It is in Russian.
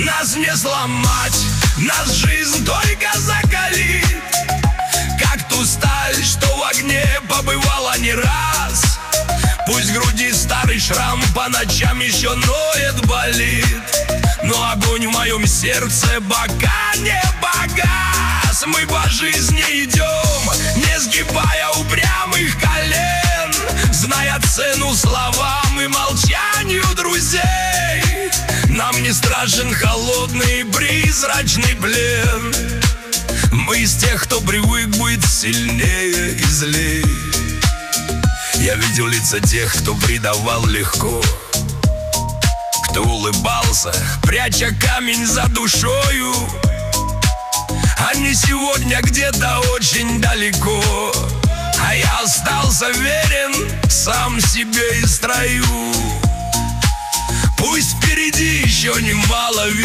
Нас не сломать, нас жизнь только закалит, как ту сталь, что в огне побывала не раз. Пусть в груди старый шрам по ночам еще ноет, болит, но огонь в моем сердце пока не погас. Мы по жизни идем, не сгибая упрямых колен, зная цену словам и молчанию друзей. Нам не страшен холодный призрачный плен. Мы из тех, кто привык быть сильнее и злей. Я видел лица тех, кто предавал легко, кто улыбался, пряча камень за душою. Они сегодня где-то очень далеко, а я остался верен сам себе и строю. Пусть впереди еще немало